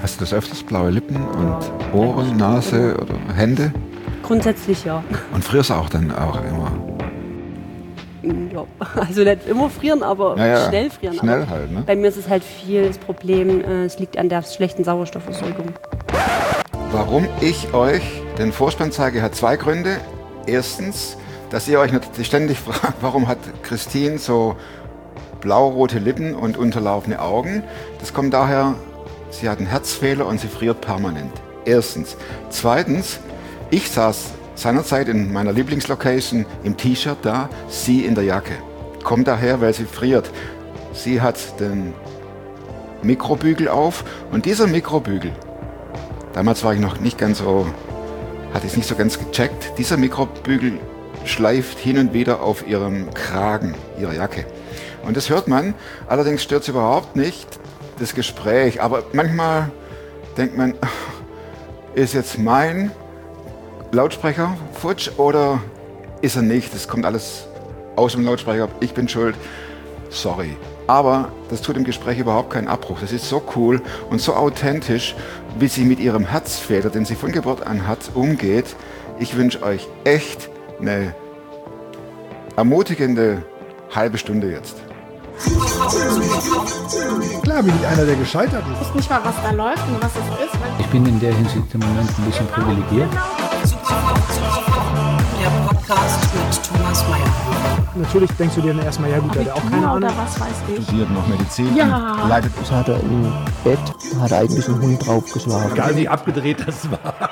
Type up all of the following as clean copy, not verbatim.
Hast du das öfters? Blaue Lippen und Ohren, Nase oder Hände? Grundsätzlich ja. Und frierst auch dann auch immer? Ja, also nicht immer frieren, aber schnell frieren. Schnell aber halt, ne? bei mir ist es halt viel das Problem, es liegt an der schlechten Sauerstoffversorgung. Warum ich euch den Vorspann zeige, hat zwei Gründe. Erstens, dass ihr euch natürlich ständig fragt, warum hat Christine so blau-rote Lippen und unterlaufene Augen. Das kommt daher, sie hat einen Herzfehler und sie friert permanent. Erstens. Zweitens, ich saß seinerzeit in meiner Lieblingslocation im T-Shirt da, sie in der Jacke. Kommt daher, weil sie friert. Sie hat den Mikrobügel auf und dieser Mikrobügel, damals war ich noch nicht ganz so, hatte ich es nicht so ganz gecheckt, dieser Mikrobügel schleift hin und wieder auf ihrem Kragen, ihrer Jacke. Und das hört man, allerdings stört es überhaupt nicht das Gespräch. Aber manchmal denkt man, ist jetzt mein Lautsprecher futsch oder ist er nicht? Das kommt alles aus dem Lautsprecher, ich bin schuld, sorry. Aber das tut im Gespräch überhaupt keinen Abbruch. Das ist so cool und so authentisch, wie sie mit ihrem Herzfehler, den sie von Geburt an hat, umgeht. Ich wünsche euch echt eine ermutigende halbe Stunde jetzt. Klar bin ich einer, der gescheitert ist. Ich weiß nicht mal, was da läuft und was es ist. Ich bin in der Hinsicht im Moment ein bisschen privilegiert. Der Podcast mit Thomas Mayer. Natürlich denkst du dir dann erstmal, ja gut, der hat auch keine Ahnung. Oder was weiß ich. Studiert noch Medizin, Ja. leidet. Das hat er im Bett, hat eigentlich einen Hund draufgeschlagen. Egal wie abgedreht das war.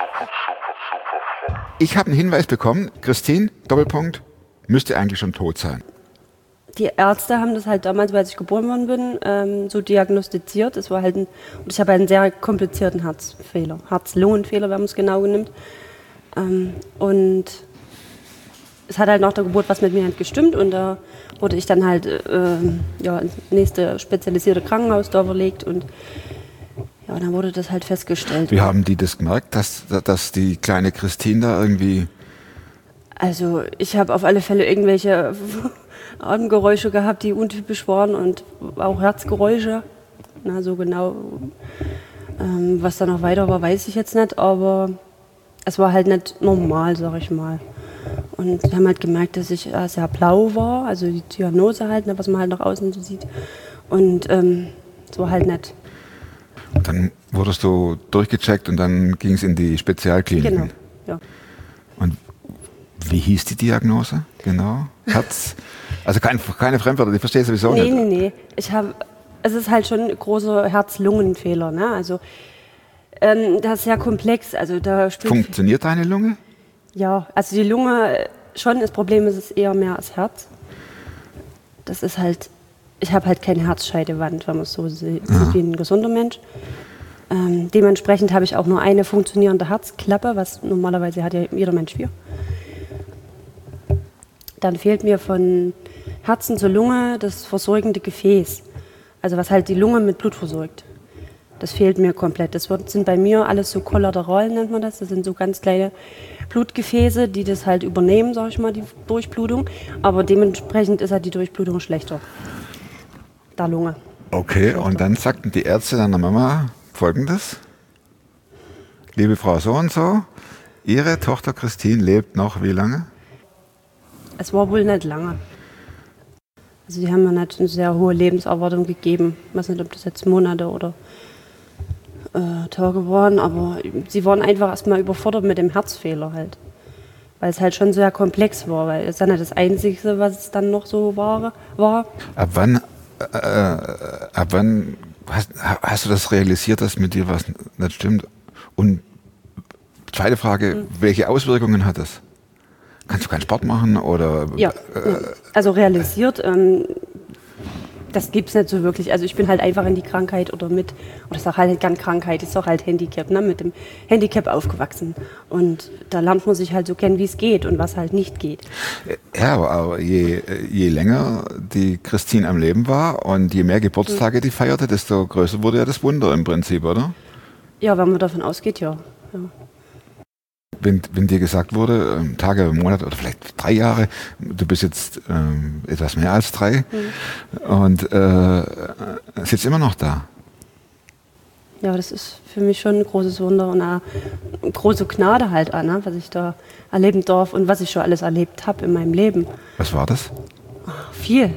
Ich habe einen Hinweis bekommen, Christine, Doppelpunkt, müsste eigentlich schon tot sein. Die Ärzte haben das halt damals, als ich geboren worden bin, so diagnostiziert. Es war halt und ich habe einen sehr komplizierten Herzfehler, Herz-Lungen-Fehler, wenn man es genau nimmt. Und es hat halt nach der Geburt was mit mir nicht gestimmt und da wurde ich dann halt ins nächste spezialisierte Krankenhaus da verlegt und ja, dann wurde das halt festgestellt. Wie haben die das gemerkt, dass die kleine Christine da irgendwie... Also ich habe auf alle Fälle irgendwelche Atemgeräusche gehabt, die untypisch waren und auch Herzgeräusche. Na, so genau, was da noch weiter war, weiß ich jetzt nicht, aber es war halt nicht normal, sag ich mal. Und wir haben halt gemerkt, dass ich sehr blau war, also die Zyanose halt, ne, was man halt nach außen so sieht. Und es war halt nicht. Und dann wurdest du durchgecheckt und dann ging es in die Spezialklinik. Genau, ja. Und wie hieß die Diagnose genau? Herz? Also keine Fremdwörter, die verstehe ich sowieso nicht. Nee. Es ist halt schon ein großer Herz-Lungen-Fehler, ne? Also das ist sehr komplex. Also da Funktioniert deine Lunge? Ja, also die Lunge schon. Das Problem ist es eher mehr als Herz. Das ist halt, ich habe halt keine Herzscheidewand, wenn man es so sieht, wie ein gesunder Mensch. Dementsprechend habe ich auch nur eine funktionierende Herzklappe, was normalerweise hat ja jeder Mensch 4. Dann fehlt mir von Herzen zur Lunge das versorgende Gefäß. Also was halt die Lunge mit Blut versorgt. Das fehlt mir komplett. Das sind bei mir alles so Kollateralen, nennt man das. Das sind so ganz kleine Blutgefäße, die das halt übernehmen, sag ich mal, die Durchblutung. Aber dementsprechend ist halt die Durchblutung schlechter. Der Lunge. Okay, schlechter. Und dann sagten die Ärzte deiner Mama Folgendes. Liebe Frau so und so, Ihre Tochter Christine lebt noch wie lange? Es war wohl nicht lange. Also die haben mir nicht eine sehr hohe Lebenserwartung gegeben. Ich weiß nicht, ob das jetzt Monate oder Tage waren, aber sie waren einfach erstmal überfordert mit dem Herzfehler halt. Weil es halt schon sehr komplex war, weil es dann nicht das Einzige, was es dann noch so war. Ab wann hast du das realisiert, dass mit dir was nicht stimmt? Und zweite Frage, welche Auswirkungen hat das? Kannst du keinen Sport machen oder? Ja, also realisiert, das gibt es nicht so wirklich. Also ich bin halt einfach in die Krankheit oder ich sage halt gar Krankheit, ich sage halt Handicap, ne, mit dem Handicap aufgewachsen. Und da lernt man sich halt so kennen, wie es geht und was halt nicht geht. Ja, aber je länger die Christine am Leben war und je mehr Geburtstage die feierte, desto größer wurde ja das Wunder im Prinzip, oder? Ja, wenn man davon ausgeht, ja. Wenn dir gesagt wurde, Tage, Monate oder vielleicht 3 Jahre, du bist jetzt etwas mehr als 3 und sitzt immer noch da. ja, das ist für mich schon ein großes Wunder und eine große Gnade halt an, ne, was ich da erleben darf und was ich schon alles erlebt habe in meinem Leben. Was war das? Viel.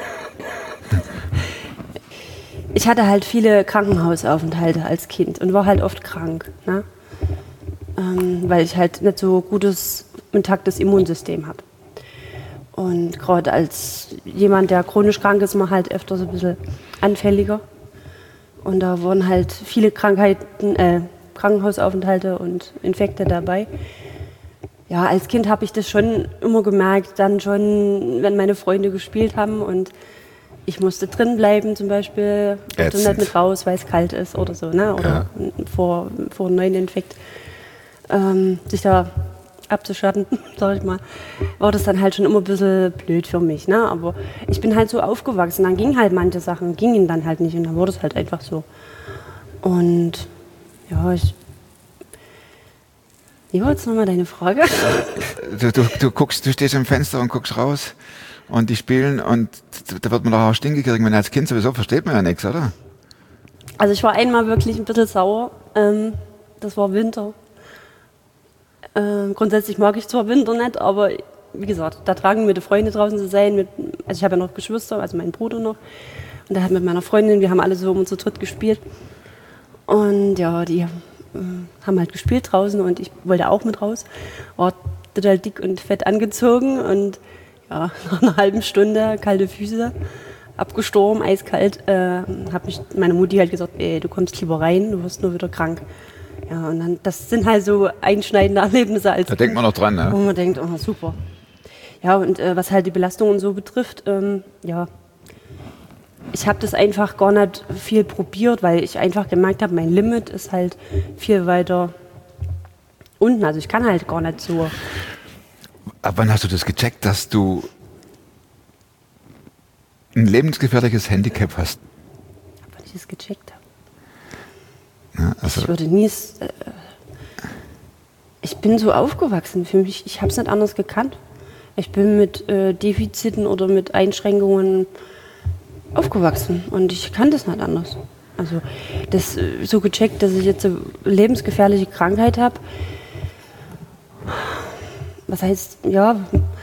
Ich hatte halt viele Krankenhausaufenthalte als Kind und war halt oft krank, ne? Weil ich halt nicht so gutes, intaktes Immunsystem habe. Und gerade als jemand, der chronisch krank ist, man halt öfter so ein bisschen anfälliger. Und da waren halt viele Krankenhausaufenthalte und Infekte dabei. Ja, als Kind habe ich das schon immer gemerkt, dann schon, wenn meine Freunde gespielt haben und ich musste drin bleiben zum Beispiel, durfte nicht mit raus, weil es kalt ist oder so, ne? Oder vor einem neuen Infekt sich da abzuschatten, sag ich mal, war das dann halt schon immer ein bisschen blöd für mich, ne? Aber ich bin halt so aufgewachsen, dann gingen halt manche Sachen, gingen dann halt nicht und dann wurde es halt einfach so. Und ja, wie war jetzt nochmal deine Frage? Du stehst im Fenster und guckst raus und die spielen und da wird man doch auch stinkig kriegen, wenn als Kind sowieso versteht man ja nichts, oder? Also ich war einmal wirklich ein bisschen sauer, das war Winter. Grundsätzlich mag ich zwar Winter nicht, aber wie gesagt, da tragen mir die Freunde draußen zu sein. Also ich habe ja noch Geschwister, also meinen Bruder noch. Und der hat mit meiner Freundin, wir haben alle so um uns zu dritt gespielt. Und ja, die haben halt gespielt draußen und ich wollte auch mit raus. War total dick und fett angezogen und ja, nach einer halben Stunde kalte Füße, abgestorben, eiskalt, hat mich meine Mutti halt gesagt, ey, du kommst lieber rein, du wirst nur wieder krank. Ja, und dann, das sind halt so einschneidende Erlebnisse als Da denkt man noch dran, ne? Wo man denkt, oh super. Ja, und was halt die Belastung und so betrifft, ja, ich habe das einfach gar nicht viel probiert, weil ich einfach gemerkt habe, mein Limit ist halt viel weiter unten. Also ich kann halt gar nicht so. Aber wann hast du das gecheckt, dass du ein lebensgefährliches Handicap hast? Wann ich das gecheckt habe. Ja, also Ich würde nie. Ich bin so aufgewachsen für mich. Ich habe es nicht anders gekannt. Ich bin mit Defiziten oder mit Einschränkungen aufgewachsen und ich kann das nicht anders. Also das so gecheckt, dass ich jetzt eine lebensgefährliche Krankheit habe. Was heißt, ja,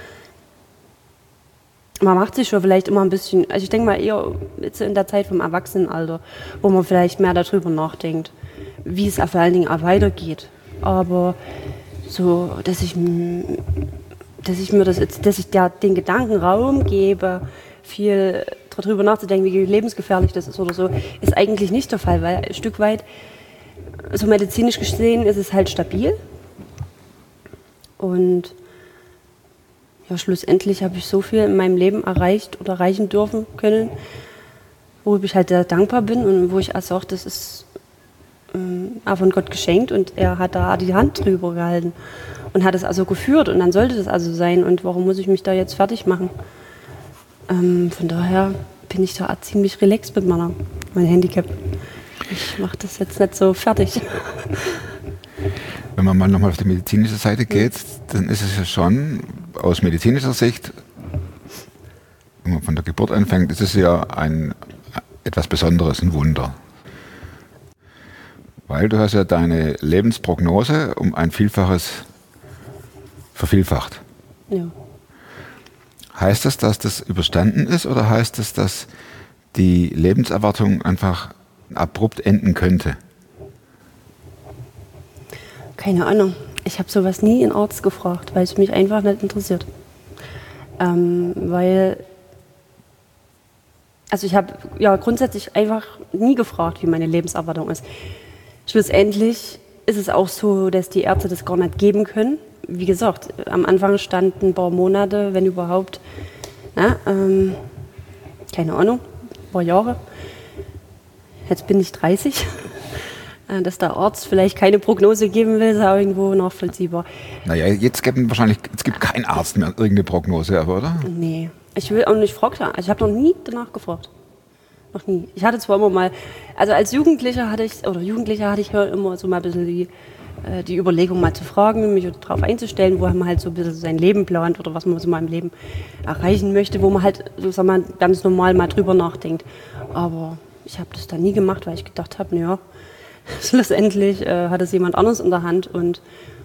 man macht sich schon vielleicht immer ein bisschen, also ich denke mal eher jetzt in der Zeit vom Erwachsenenalter, wo man vielleicht mehr darüber nachdenkt, wie es vor allen Dingen auch weitergeht. Aber so, dass ich mir das jetzt, dass ich den Gedanken Raum gebe, viel darüber nachzudenken, wie lebensgefährlich das ist oder so, ist eigentlich nicht der Fall, weil ein Stück weit, so medizinisch gesehen, ist es halt stabil. Und ja, schlussendlich habe ich so viel in meinem Leben erreicht oder erreichen dürfen können, wo ich halt sehr dankbar bin und wo ich also auch, das ist auch von Gott geschenkt und er hat da die Hand drüber gehalten und hat es also geführt und dann sollte das also sein und warum muss ich mich da jetzt fertig machen? Von daher bin ich da ziemlich relaxed mit meinem Handicap. Ich mache das jetzt nicht so fertig. wenn man mal nochmal auf die medizinische Seite geht, dann ist es ja schon aus medizinischer Sicht, wenn man von der Geburt anfängt, ist es ja etwas Besonderes, ein Wunder. Weil du hast ja deine Lebensprognose um ein Vielfaches vervielfacht. Ja. Heißt das, dass das überstanden ist oder heißt das, dass die Lebenserwartung einfach abrupt enden könnte? Keine Ahnung. Ich habe sowas nie einen Arzt gefragt, weil es mich einfach nicht interessiert. Also ich habe ja grundsätzlich einfach nie gefragt, wie meine Lebenserwartung ist. Schlussendlich ist es auch so, dass die Ärzte das gar nicht geben können. Wie gesagt, am Anfang standen ein paar Monate, wenn überhaupt, keine Ahnung, ein paar Jahre. Jetzt bin ich 30. Dass der Arzt vielleicht keine Prognose geben will, ist auch irgendwo nachvollziehbar. Naja, jetzt gibt kein Arzt mehr irgendeine Prognose, aber oder? Nee, ich will auch nicht fragen. Also ich habe noch nie danach gefragt. Noch nie. Ich hatte zwar immer mal, also als Jugendlicher hatte ich immer so mal ein bisschen die Überlegung mal zu fragen, mich darauf einzustellen, wo man halt so ein bisschen sein Leben plant oder was man so mal im Leben erreichen möchte, wo man halt, so sagen wir, ganz normal mal drüber nachdenkt. Aber ich habe das dann nie gemacht, weil ich gedacht habe, naja, schlussendlich hat es jemand anderes in der Hand und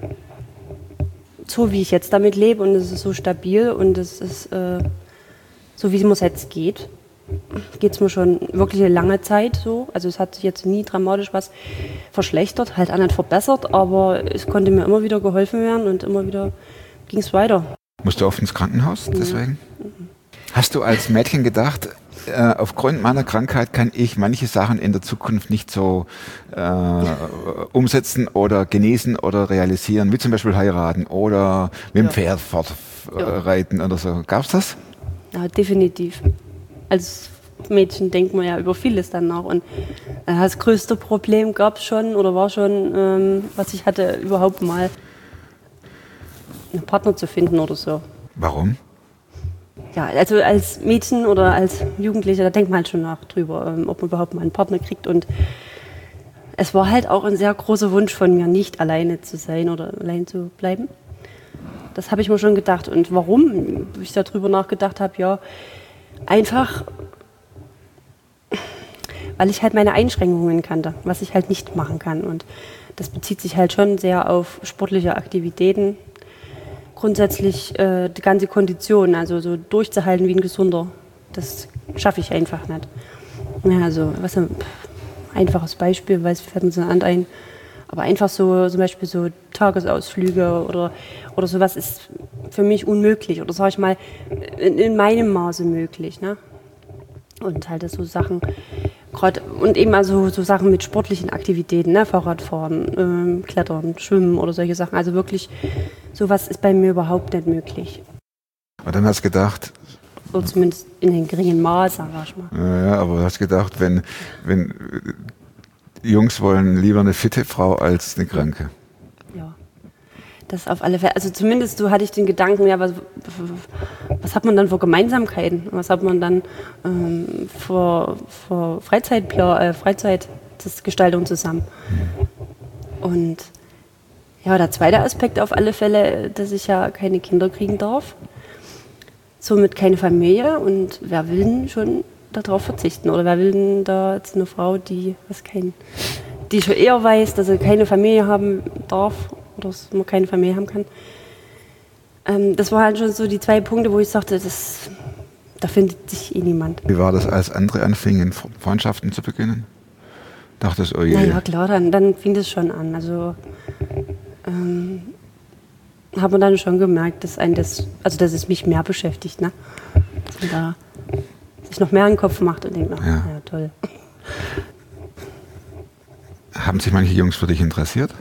so wie ich jetzt damit lebe und es ist so stabil und es ist so, wie es jetzt geht es mir schon wirklich eine lange Zeit so. Also es hat sich jetzt nie dramatisch was verschlechtert, halt auch nicht verbessert, aber es konnte mir immer wieder geholfen werden und immer wieder ging es weiter. Musst du oft ins Krankenhaus deswegen? Hast du als Mädchen gedacht, aufgrund meiner Krankheit kann ich manche Sachen in der Zukunft nicht so umsetzen oder genießen oder realisieren, wie zum Beispiel heiraten oder mit dem Pferd fortreiten oder so. Gab's das? Ja, definitiv. Als Mädchen denkt man ja über vieles dann nach. Und das größte Problem gab es schon oder war schon, was ich hatte, überhaupt mal einen Partner zu finden oder so. Warum? Ja, also als Mädchen oder als Jugendlicher, da denkt man halt schon nach drüber, ob man überhaupt mal einen Partner kriegt. Und es war halt auch ein sehr großer Wunsch von mir, nicht alleine zu sein oder allein zu bleiben. Das habe ich mir schon gedacht. Und warum ich darüber nachgedacht habe, ja, einfach, weil ich halt meine Einschränkungen kannte, was ich halt nicht machen kann. Und das bezieht sich halt schon sehr auf sportliche Aktivitäten. Grundsätzlich die ganze Kondition, also so durchzuhalten wie ein Gesunder, das schaffe ich einfach nicht. Ja, also was ein einfaches Beispiel, weil es fällt mir so ein, aber einfach so zum Beispiel so Tagesausflüge oder sowas ist für mich unmöglich oder sage ich mal in meinem Maße möglich, ne? Und halt so Sachen gerade und eben also so Sachen mit sportlichen Aktivitäten, ne? Fahrradfahren, Klettern, Schwimmen oder solche Sachen. Also wirklich sowas ist bei mir überhaupt nicht möglich. Und dann hast du gedacht, oder zumindest in einem geringen Maß, sag ich mal. Ja, aber du hast gedacht, wenn Jungs wollen lieber eine fitte Frau als eine Kranke. Ja, das auf alle Fälle. Also zumindest so hatte ich den Gedanken, ja, was hat man dann für Gemeinsamkeiten? Was hat man dann für Freizeitgestaltung zusammen? Und ja, der zweite Aspekt auf alle Fälle, dass ich ja keine Kinder kriegen darf. Somit keine Familie und wer will denn schon darauf verzichten? Oder wer will denn da jetzt eine Frau, die schon eher weiß, dass sie keine Familie haben darf oder dass man keine Familie haben kann? Das waren halt schon so die zwei Punkte, wo ich sagte, da findet sich eh niemand. Wie war das, als andere anfingen, Freundschaften zu beginnen? Dachtest du, oh je. Naja, klar, dann fing das schon an. Also hat man dann schon gemerkt, dass es mich mehr beschäftigt, ne? Dass man da sich noch mehr in den Kopf macht und denkt, ja toll. Haben sich manche Jungs für dich interessiert?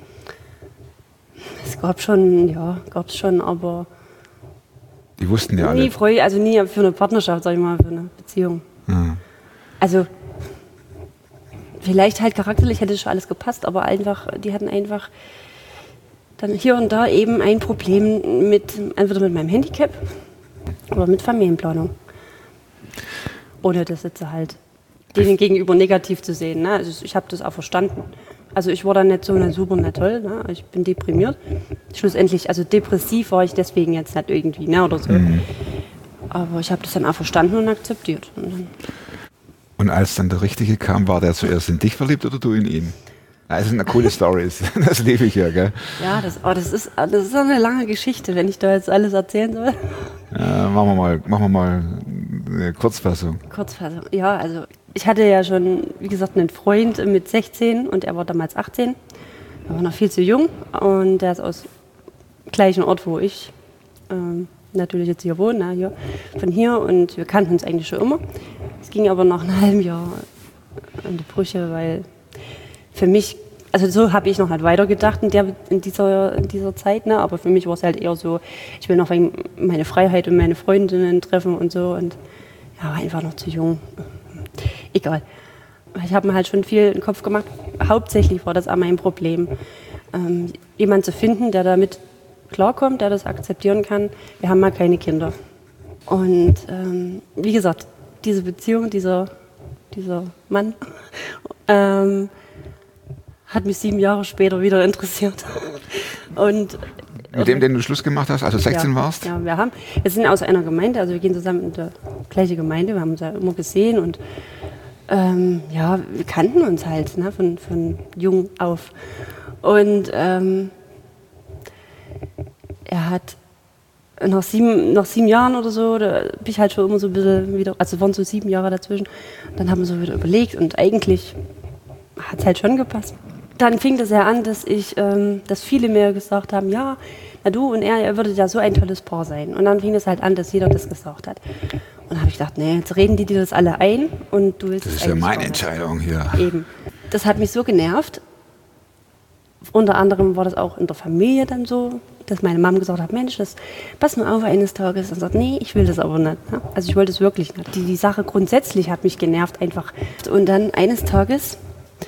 Es gab schon, aber die wussten ja alle. Nie für eine Partnerschaft, sag ich mal, für eine Beziehung. Ja. Also vielleicht halt charakterlich hätte schon alles gepasst, aber die hatten einfach dann hier und da eben ein Problem entweder mit meinem Handicap oder mit Familienplanung. Ohne das jetzt halt denen gegenüber negativ zu sehen. Ne? Also ich habe das auch verstanden. Also ich war dann nicht so super nicht toll. Ne? Ich bin deprimiert. Schlussendlich, also depressiv war ich deswegen jetzt nicht irgendwie, ne? Oder so. Mhm. Aber ich habe das dann auch verstanden und akzeptiert. Und als dann der Richtige kam, war der zuerst in dich verliebt oder du in ihn? Das sind eine coole Stories. Das liebe ich ja, gell? Ja, das ist eine lange Geschichte, wenn ich da jetzt alles erzählen soll. Ja, machen wir mal eine Kurzfassung. Ja, also ich hatte ja schon, wie gesagt, einen Freund mit 16 und er war damals 18. Er war noch viel zu jung und der ist aus dem gleichen Ort, wo ich natürlich jetzt hier wohne, hier, von hier, und wir kannten uns eigentlich schon immer. Es ging aber nach einem halben Jahr an die Brüche, weil für mich, also so habe ich noch halt weitergedacht in dieser Zeit, ne? Aber für mich war es halt eher so, ich will noch meine Freiheit und meine Freundinnen treffen und so, und ja, war einfach noch zu jung. Egal. Ich habe mir halt schon viel in den Kopf gemacht. Hauptsächlich war das auch mein Problem, jemanden zu finden, der damit klarkommt, der das akzeptieren kann. Wir haben mal keine Kinder. Und wie gesagt, diese Beziehung, dieser Mann, hat mich 7 Jahre später wieder interessiert. Und mit dem, den du Schluss gemacht hast, also 16 warst? Ja, wir sind aus einer Gemeinde, also wir gehen zusammen in die gleiche Gemeinde, wir haben uns ja immer gesehen und Ja, wir kannten uns halt, ne, von jung auf. Und er hat nach sieben Jahren oder so, da bin ich halt schon immer so ein bisschen wieder, also waren so 7 Jahre dazwischen, dann haben wir so wieder überlegt und eigentlich hat es halt schon gepasst. Dann fing das ja an, dass viele mir gesagt haben, ja, na du und er, ihr würdet ja so ein tolles Paar sein. Und dann fing es halt an, dass jeder das gesagt hat. Und dann habe ich gedacht, nee, jetzt reden die dir das alle ein und du willst Das es ist ja eigentlich meine gar nicht. Entscheidung hier. Eben. Das hat mich so genervt. Unter anderem war das auch in der Familie dann so, dass meine Mama gesagt hat, Mensch, pass mal auf eines Tages. Und sagt, nee, ich will das aber nicht. Ne? Also ich wollte es wirklich nicht. Die Sache grundsätzlich hat mich genervt einfach. Und dann eines Tages,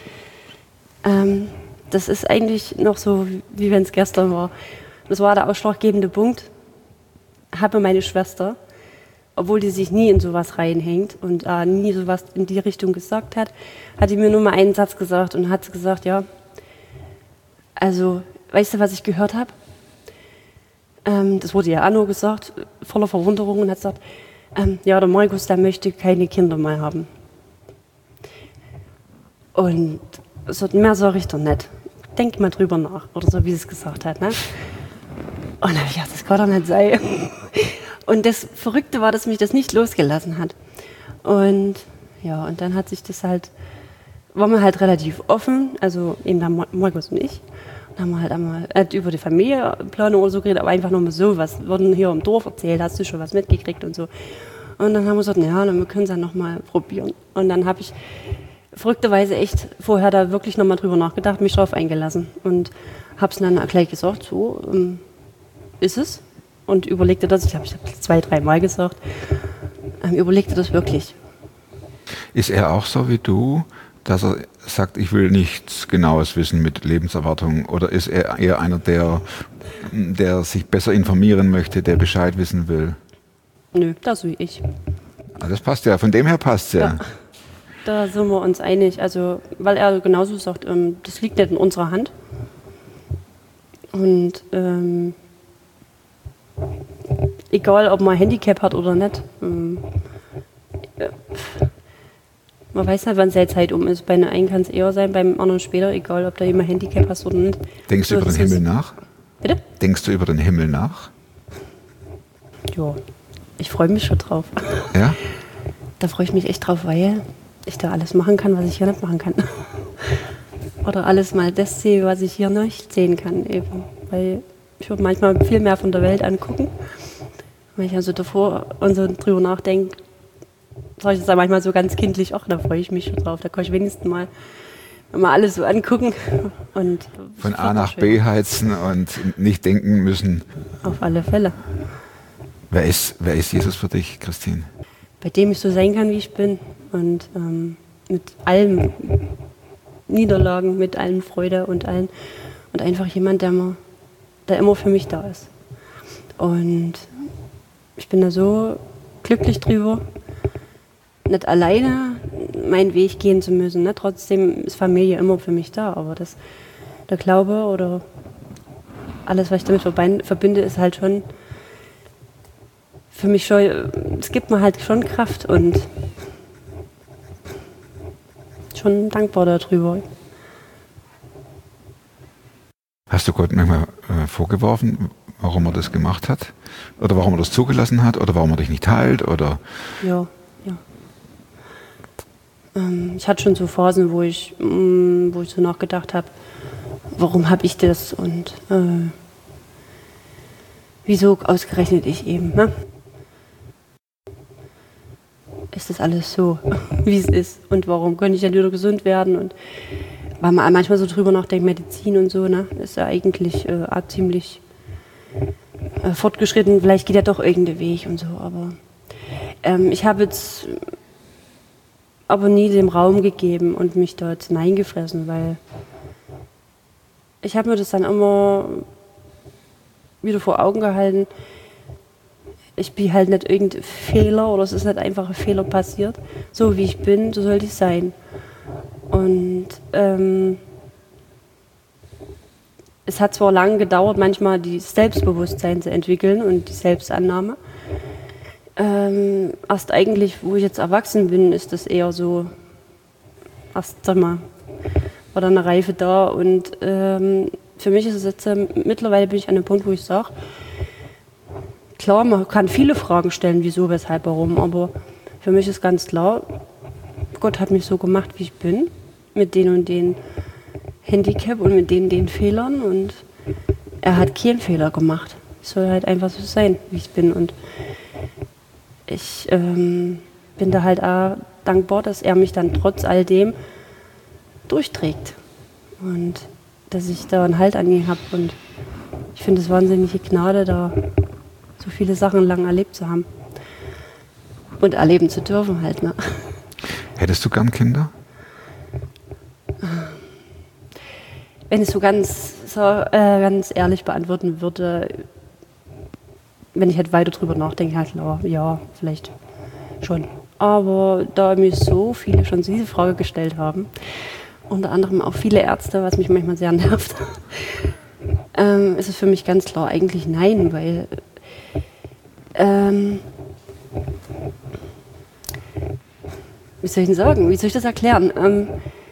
das ist eigentlich noch so, wie wenn es gestern war. Das war der ausschlaggebende Punkt. Habe meine Schwester, obwohl die sich nie in sowas reinhängt und nie sowas in die Richtung gesagt hat, hat die mir nur mal einen Satz gesagt und hat gesagt, ja, also, weißt du, was ich gehört habe? Das wurde ja auch nur gesagt, voller Verwunderung und hat gesagt, ja, der Markus, der möchte keine Kinder mehr haben. Und so, mehr sage ich doch nicht. Denk mal drüber nach, oder so, wie sie es gesagt hat. Ne? Und dann habe ich gedacht, das kann doch nicht sein. Und das Verrückte war, dass mich das nicht losgelassen hat. Und ja, und dann hat sich das halt, waren wir halt relativ offen, also eben der Markus und ich. Und haben wir halt einmal über die Familienplanung oder so geredet, aber einfach nur mal so, was wurden hier im Dorf erzählt, hast du schon was mitgekriegt und so. Und dann haben wir gesagt, ja, dann können es ja nochmal probieren. Und dann habe ich verrückterweise echt vorher da wirklich nochmal drüber nachgedacht, mich drauf eingelassen. Und habe es dann gleich gesagt, so ist es. Und überlegte das, ich habe 2-3 Mal gesagt, überlegte das wirklich. Ist er auch so wie du, dass er sagt, ich will nichts Genaues wissen mit Lebenserwartung? Oder ist er eher einer, der sich besser informieren möchte, der Bescheid wissen will? Nö, das wie ich. Das passt ja, von dem her passt es ja. Ja. Da sind wir uns einig, also weil er genauso sagt, das liegt nicht in unserer Hand. Und egal, ob man ein Handicap hat oder nicht, man weiß nicht, wann seine Zeit um ist. Bei einer einen kann es eher sein, beim anderen später, egal, ob da jemand ein Handicap hast oder nicht. Denkst du über den Himmel nach? Bitte? Denkst du über den Himmel nach? Ja, ich freue mich schon drauf. Ja? Da freue ich mich echt drauf, weil ich da alles machen kann, was ich hier nicht machen kann. Oder alles mal das sehe, was ich hier nicht sehen kann. Eben. Weil ich würde manchmal viel mehr von der Welt angucken. Wenn ich also davor und so drüber nachdenke, sage ich das dann manchmal so ganz kindlich, ach, da freue ich mich schon drauf. Da kann ich wenigstens mal alles so angucken. Und von A nach B heizen und nicht denken müssen. Auf alle Fälle. Wer ist Jesus für dich, Christine? Bei dem ich so sein kann, wie ich bin. Und mit allen Niederlagen, mit allen Freude und allen. Und einfach jemand, der immer für mich da ist. Und ich bin da so glücklich drüber, nicht alleine meinen Weg gehen zu müssen. Ne? Trotzdem ist Familie immer für mich da. Aber der Glaube oder alles, was ich damit verbinde, ist halt schon für mich schon, es gibt mir halt schon Kraft und schon dankbar darüber. Hast du Gott manchmal vorgeworfen, warum er das gemacht hat? Oder warum er das zugelassen hat? Oder warum er dich nicht heilt? Oder? Ja. Ich hatte schon so Phasen, wo ich so nachgedacht habe, warum habe ich das und wieso ausgerechnet ich eben, ne? Ist das alles so, wie es ist und warum könnte ich dann wieder gesund werden und weil man manchmal so drüber nachdenkt, Medizin und so, ne, ist ja eigentlich ziemlich fortgeschritten, vielleicht geht ja doch irgendein Weg und so, aber ich habe jetzt aber nie dem Raum gegeben und mich dort hineingefressen, weil ich habe mir das dann immer wieder vor Augen gehalten, ich bin halt nicht irgendein Fehler oder es ist nicht einfach ein Fehler passiert. So wie ich bin, so sollte ich sein. Und es hat zwar lange gedauert, manchmal das Selbstbewusstsein zu entwickeln und die Selbstannahme. Erst eigentlich, wo ich jetzt erwachsen bin, ist das eher so erst, sag mal, war dann eine Reife da und für mich ist es jetzt, mittlerweile bin ich an dem Punkt, wo ich sage, klar, man kann viele Fragen stellen, wieso, weshalb, warum, aber für mich ist ganz klar, Gott hat mich so gemacht, wie ich bin, mit den und den Handicap und mit den Fehlern und er hat keinen Fehler gemacht. Ich soll halt einfach so sein, wie ich bin und ich bin da halt auch dankbar, dass er mich dann trotz all dem durchträgt und dass ich da einen Halt an ihn habe und ich finde es wahnsinnige Gnade, da so viele Sachen lang erlebt zu haben und erleben zu dürfen halt. Ne? Hättest du gern Kinder? Wenn ich so ganz ehrlich beantworten würde, wenn ich halt weiter drüber nachdenke, halt ja, vielleicht schon. Aber da mir so viele schon diese Frage gestellt haben, unter anderem auch viele Ärzte, was mich manchmal sehr nervt, ist es für mich ganz klar eigentlich nein, weil wie soll ich denn sagen, wie soll ich das erklären?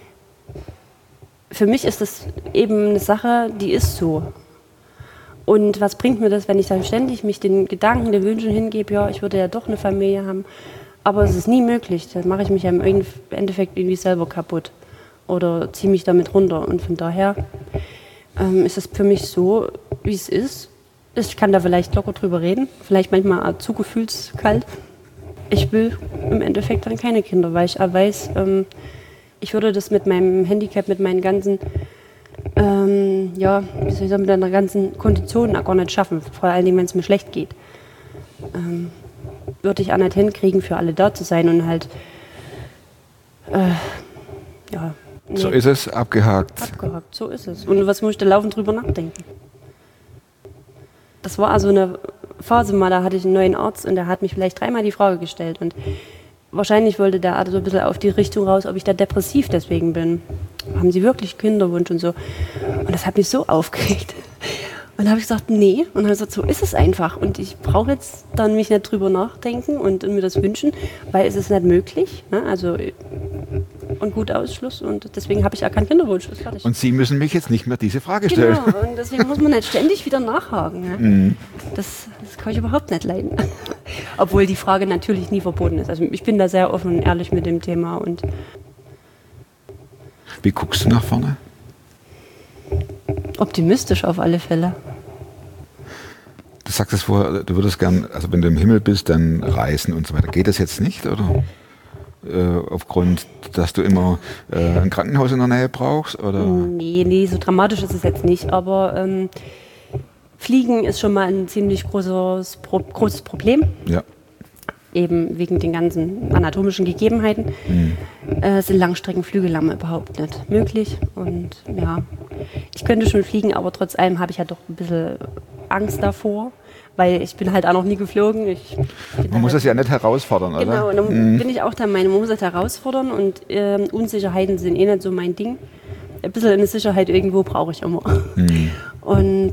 Für mich ist das eben eine Sache, die ist so. Und was bringt mir das, wenn ich dann ständig mich den Gedanken, den Wünschen hingebe, ja, ich würde ja doch eine Familie haben, aber es ist nie möglich. Dann mache ich mich ja im Endeffekt irgendwie selber kaputt oder ziehe mich damit runter. Und von daher ist es für mich so, wie es ist. Ich kann da vielleicht locker drüber reden, vielleicht manchmal auch zu gefühlskalt. Ich will im Endeffekt dann keine Kinder, weil ich auch weiß, ich würde das mit meinem Handicap, mit meinen ganzen, wie soll ich sagen, mit einer ganzen Kondition auch gar nicht schaffen. Vor allen Dingen, wenn es mir schlecht geht. Würde ich auch nicht hinkriegen, für alle da zu sein und halt, Nee. So ist es, abgehakt. Abgehakt, so ist es. Und was muss ich da laufend drüber nachdenken? Das war also eine Phase mal, da hatte ich einen neuen Arzt und der hat mich vielleicht 3-mal die Frage gestellt und wahrscheinlich wollte der Arzt so ein bisschen auf die Richtung raus, ob ich da depressiv deswegen bin. Haben Sie wirklich Kinderwunsch und so? Und das hat mich so aufgeregt. Und da habe ich gesagt, nee. Und dann habe ich gesagt, so ist es einfach. Und ich brauche jetzt dann mich nicht drüber nachdenken und mir das wünschen, weil es ist nicht möglich. Ne? Also und gut Ausschluss. Und deswegen habe ich auch keinen Kinderwunsch. Ist fertig. Und Sie müssen mich jetzt nicht mehr diese Frage stellen. Genau, und deswegen muss man nicht ständig wieder nachhaken. Ne? Das kann ich überhaupt nicht leiden. Obwohl die Frage natürlich nie verboten ist. Also ich bin da sehr offen und ehrlich mit dem Thema. Und wie guckst du nach vorne? Optimistisch auf alle Fälle. Du sagtest vorher, du würdest gern, also wenn du im Himmel bist, dann reisen und so weiter. Geht das jetzt nicht, oder? Aufgrund, dass du immer ein Krankenhaus in der Nähe brauchst? Oder? Nee, so dramatisch ist es jetzt nicht. Aber Fliegen ist schon mal ein ziemlich großes Problem. Ja. Eben wegen den ganzen anatomischen Gegebenheiten. Sind Langstreckenflüge lange überhaupt nicht möglich. Und ja, ich könnte schon fliegen, aber trotz allem habe ich ja doch ein bisschen Angst davor, weil ich bin halt auch noch nie geflogen. Man muss das ja nicht herausfordern, oder? Genau, und dann bin ich auch der Meinung, man muss das herausfordern und Unsicherheiten sind eh nicht so mein Ding. Ein bisschen eine Sicherheit irgendwo brauche ich immer. Und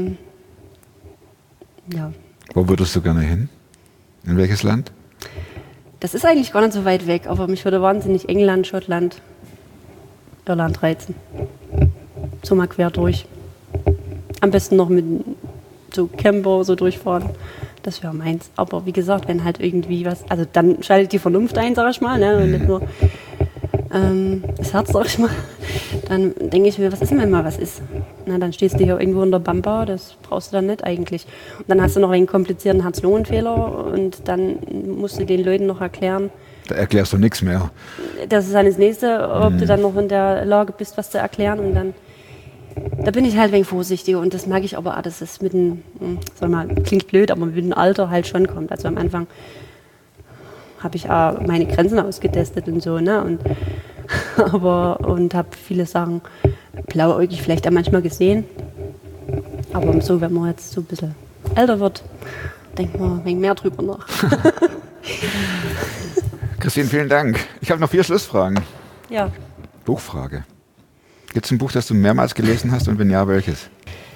ja. Wo würdest du gerne hin? In welches Land? Das ist eigentlich gar nicht so weit weg, aber mich würde wahnsinnig England, Schottland, Irland reizen. So mal quer durch. Am besten noch mit so Camper so durchfahren. Das wäre meins. Aber wie gesagt, wenn halt irgendwie was, also dann schaltet die Vernunft ein, sag ich mal, ne? Und nicht nur das Herz, sag ich mal. Dann denke ich mir, was ist denn, wenn mal was ist? Na, dann stehst du hier irgendwo in der Pampa, das brauchst du dann nicht eigentlich. Und dann hast du noch einen komplizierten Herz-Lungen-Fehler und dann musst du den Leuten noch erklären. Da erklärst du nichts mehr. Das ist dann das Nächste, ob du dann noch in der Lage bist, was zu erklären. Und dann, da bin ich halt ein wenig vorsichtiger und das merke ich aber auch, dass es mit dem, sag mal, klingt blöd, aber mit dem Alter halt schon kommt. Also am Anfang habe ich auch meine Grenzen ausgetestet und so, ne? Und habe viele Sachen blauäugig vielleicht auch manchmal gesehen. Aber so, wenn man jetzt so ein bisschen älter wird, denkt man ein wenig mehr drüber nach. Christine, vielen Dank. Ich habe noch 4 Schlussfragen. Ja. Buchfrage. Gibt es ein Buch, das du mehrmals gelesen hast und wenn ja, welches?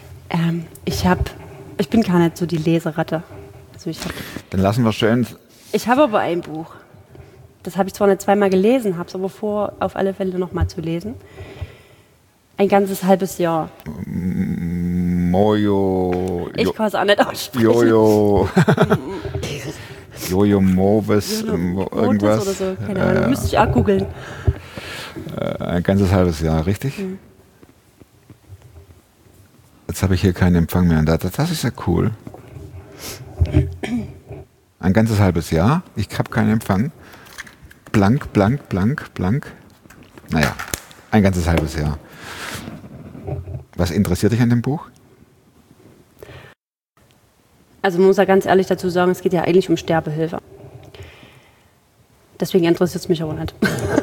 Ich bin gar nicht so die Leseratte. Also Dann lassen wir schön. Ich habe aber ein Buch. Das habe ich zwar nicht zweimal gelesen, habe es aber vor, auf alle Fälle nochmal zu lesen. Ein ganzes halbes Jahr. Mojo. Ich kann es auch nicht aussprechen. Jojo Moves, irgendwas. Oder so, keine Ahnung. Müsste ich auch googeln. Ein ganzes halbes Jahr, richtig? Jetzt habe ich hier keinen Empfang mehr. Das ist ja cool. Ein ganzes halbes Jahr. Ich habe keinen Empfang. Blank. Naja, ein ganzes halbes Jahr. Was interessiert dich an dem Buch? Also man muss ja ganz ehrlich dazu sagen, es geht ja eigentlich um Sterbehilfe. Deswegen interessiert es mich aber nicht.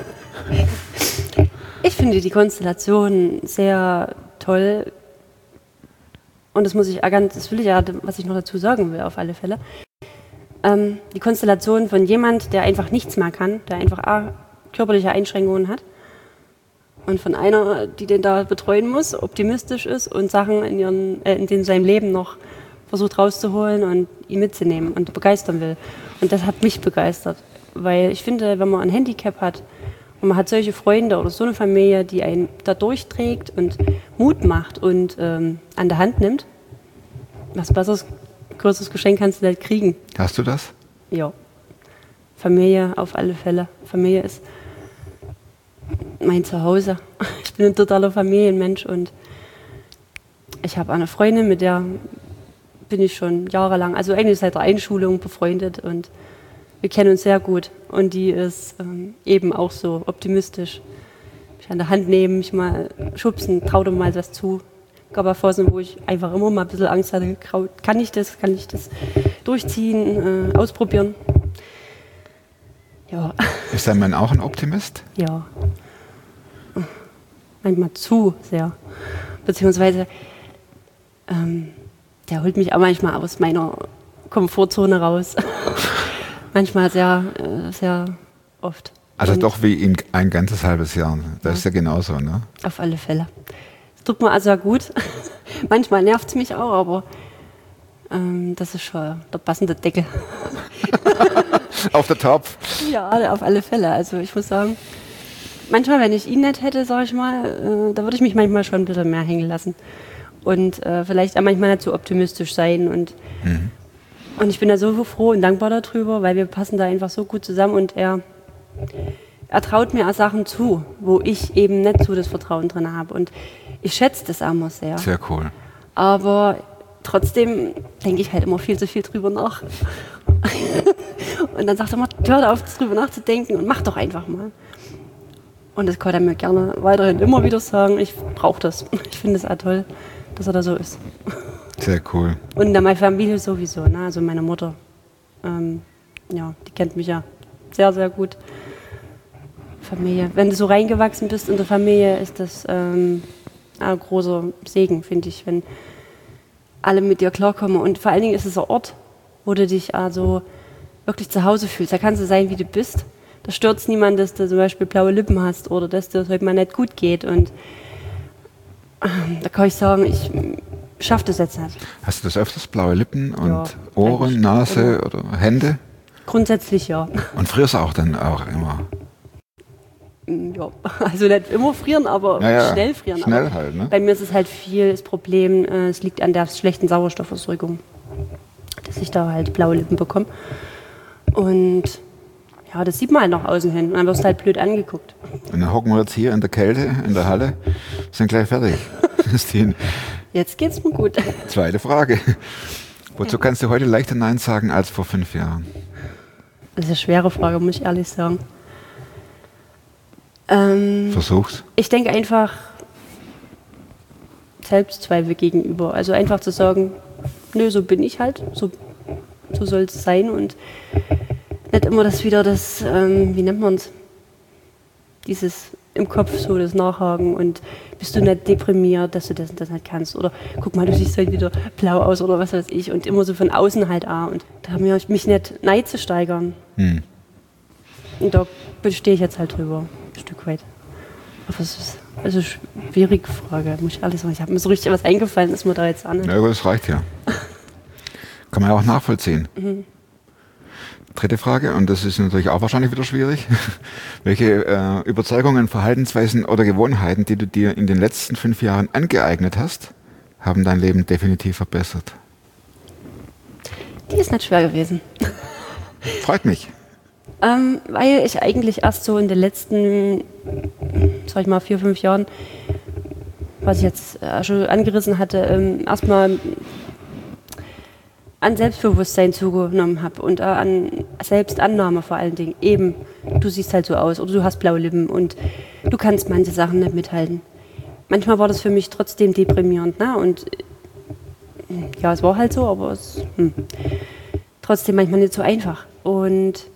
Ich finde die Konstellation sehr toll. Und das will ich ja, was ich noch dazu sagen will, auf alle Fälle. Die Konstellation von jemand, der einfach nichts mehr kann, der einfach körperliche Einschränkungen hat. Und von einer, die den da betreuen muss, optimistisch ist und Sachen in seinem Leben noch versucht rauszuholen und ihn mitzunehmen und begeistern will. Und das hat mich begeistert. Weil ich finde, wenn man ein Handicap hat und man hat solche Freunde oder so eine Familie, die einen da durchträgt und Mut macht und an der Hand nimmt, was besseres, größeres Geschenk kannst du nicht kriegen. Hast du das? Ja. Familie auf alle Fälle. Familie ist mein Zuhause. Ich bin ein totaler Familienmensch und ich habe eine Freundin, mit der bin ich schon jahrelang, also eigentlich seit der Einschulung befreundet und wir kennen uns sehr gut. Und die ist eben auch so optimistisch. Mich an der Hand nehmen, mich mal schubsen, trau dir mal was zu. Gab auch Phasen, wo ich einfach immer mal ein bisschen Angst hatte, kann ich das durchziehen, ausprobieren. Ja. Ist dein Mann auch ein Optimist? Ja. Manchmal zu sehr. Beziehungsweise, der holt mich auch manchmal aus meiner Komfortzone raus. Manchmal sehr, sehr oft. Also Und doch wie in ein ganzes halbes Jahr. Das ist ja genauso, ne? auf alle Fälle. Es tut mir also gut. Manchmal nervt es mich auch, aber das ist schon der passende Deckel. Auf der Topf. Ja, auf alle Fälle. Also ich muss sagen, manchmal, wenn ich ihn nicht hätte, sag ich mal, da würde ich mich manchmal schon ein bisschen mehr hängen lassen. Und vielleicht auch manchmal nicht so optimistisch sein. Und ich bin da so froh und dankbar darüber, weil wir passen da einfach so gut zusammen. Und er traut mir auch Sachen zu, wo ich eben nicht so das Vertrauen drin habe. Und ich schätze das auch immer sehr. Sehr cool. Aber trotzdem denke ich halt immer viel zu viel drüber nach. Und dann sagt er immer, hör auf, drüber nachzudenken und mach doch einfach mal. Und das kann er mir gerne weiterhin immer wieder sagen. Ich brauche das. Ich finde es auch toll, dass er da so ist. Sehr cool. Und dann meine Familie sowieso, ne? Also meine Mutter, ja, die kennt mich ja sehr, sehr gut. Familie. Wenn du so reingewachsen bist in der Familie, ist das ein großer Segen, finde ich, wenn alle mit dir klarkommen. Und vor allen Dingen ist es ein Ort, wo du dich also wirklich zu Hause fühlst. Da kannst du sein, wie du bist. Da stört es niemand, dass du zum Beispiel blaue Lippen hast oder dass dir heute mal nicht gut geht. Und da kann ich sagen, ich schaffe das jetzt nicht. Hast du das öfters? Blaue Lippen und Ja, Ohren, eigentlich Nase oder Hände? Grundsätzlich ja. Und frierst du auch dann auch immer? Ja, also nicht immer frieren, aber Ja, schnell frieren. Schnell aber halt, ne? bei mir ist es halt viel das Problem, es liegt an der schlechten Sauerstoffversorgung, dass ich da halt blaue Lippen bekomme. Und ja, das sieht man halt nach außen hin. Und dann wirst du halt blöd angeguckt. Und dann hocken wir jetzt hier in der Kälte, in der Halle, sind gleich fertig. Das ist die Jetzt geht's mir gut. zweite Frage. Wozu kannst du heute leichter Nein sagen als vor 5 Jahren? Das ist eine schwere Frage, muss ich ehrlich sagen. Versuch's. Ich denke einfach Selbstzweifel gegenüber. Also einfach zu sagen, nö, so bin ich halt, so soll es sein und nicht immer wie nennt man es, dieses im Kopf so das Nachhaken und bist du nicht deprimiert, dass du das und das nicht kannst oder guck mal, du siehst heute wieder blau aus oder was weiß ich und immer so von außen halt auch und da haben wir mich nicht Neid zu steigern. Und da stehe ich jetzt halt drüber, ein Stück weit. Aber es ist eine schwierige Frage, muss ich ehrlich sagen. Ich habe mir so richtig was eingefallen, ist mir da jetzt an. Ja, gut, das reicht ja. Kann man ja auch nachvollziehen. Dritte Frage, und das ist natürlich auch wahrscheinlich wieder schwierig. Welche Überzeugungen, Verhaltensweisen oder Gewohnheiten, die du dir in den letzten 5 Jahren angeeignet hast, haben dein Leben definitiv verbessert? Die ist nicht schwer gewesen. Freut mich. Weil ich eigentlich erst so in den letzten, sag ich mal, 4, 5 Jahren, was ich jetzt schon angerissen hatte, erstmal an Selbstbewusstsein zugenommen habe und an Selbstannahme vor allen Dingen. Eben, du siehst halt so aus oder du hast blaue Lippen und du kannst manche Sachen nicht mithalten. Manchmal war das für mich trotzdem deprimierend, ne? Und ja, es war halt so, aber es trotzdem manchmal nicht so einfach. Und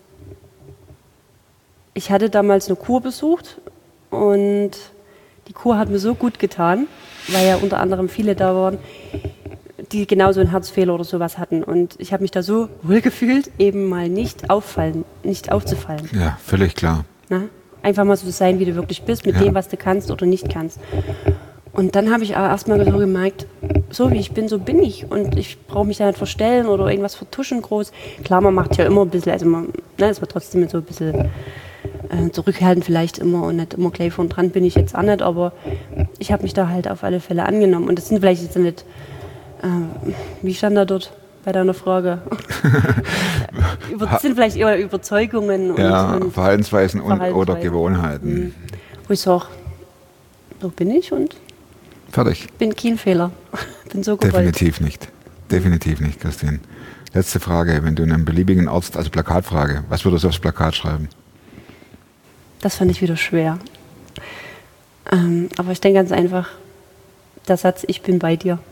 ich hatte damals eine Kur besucht und die Kur hat mir so gut getan, weil ja unter anderem viele da waren, die genauso einen Herzfehler oder sowas hatten. Und ich habe mich da so wohl gefühlt, eben mal nicht aufzufallen. Ja, völlig klar. Na? Einfach mal so sein, wie du wirklich bist, mit dem, was du kannst oder nicht kannst. Und dann habe ich aber erstmal so gemerkt, so wie ich bin, so bin ich. Und ich brauche mich da nicht verstellen oder irgendwas vertuschen groß. Klar, man macht ja immer ein bisschen, also man, es wird trotzdem so ein bisschen zurückhaltend vielleicht immer und nicht immer gleich von dran bin ich jetzt auch nicht, aber ich habe mich da halt auf alle Fälle angenommen. Und das sind vielleicht jetzt nicht, wie stand da dort bei deiner Frage? Das sind vielleicht eher Überzeugungen und Verhaltensweisen oder Gewohnheiten. Wo ich sage, so bin ich und fertig. Bin kein Fehler. Bin so gewollt. Definitiv nicht. Definitiv nicht, Christine. Letzte Frage, wenn du einen beliebigen Ort, also Plakatfrage, was würdest du aufs Plakat schreiben? Das fand ich wieder schwer. Aber ich denke ganz einfach, der Satz, ich bin bei dir.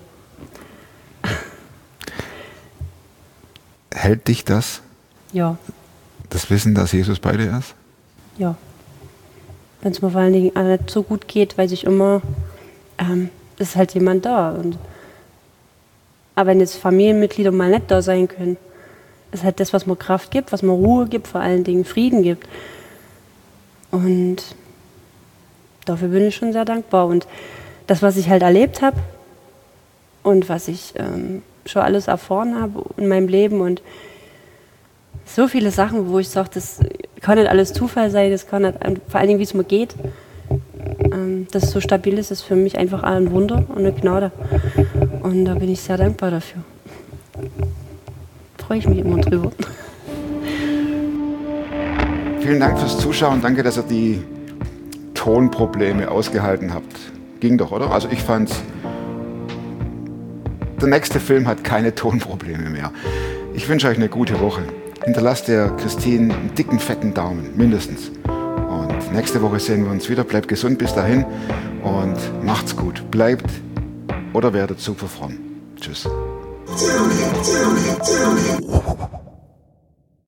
Hält dich das? Ja. Das Wissen, dass Jesus bei dir ist? Ja. Wenn es mir vor allen Dingen nicht so gut geht, weiß ich immer, ist halt jemand da. Aber wenn jetzt Familienmitglieder mal nicht da sein können, ist halt das, was mir Kraft gibt, was mir Ruhe gibt, vor allen Dingen Frieden gibt. Und dafür bin ich schon sehr dankbar. Und das, was ich halt erlebt habe und was ich schon alles erfahren habe in meinem Leben und so viele Sachen, wo ich sage, das kann nicht alles Zufall sein, das kann nicht, vor allen Dingen, wie es mir geht, dass es so stabil ist für mich einfach ein Wunder und eine Gnade. Und da bin ich sehr dankbar dafür. Freue ich mich immer drüber. Vielen Dank fürs Zuschauen. Danke, dass ihr die Tonprobleme ausgehalten habt. Ging doch, oder? Also ich fand's. Der nächste Film hat keine Tonprobleme mehr. Ich wünsche euch eine gute Woche. Hinterlasst der Christine einen dicken, fetten Daumen, mindestens. Und nächste Woche sehen wir uns wieder. Bleibt gesund bis dahin und macht's gut. Bleibt oder werdet super fromm. Tschüss.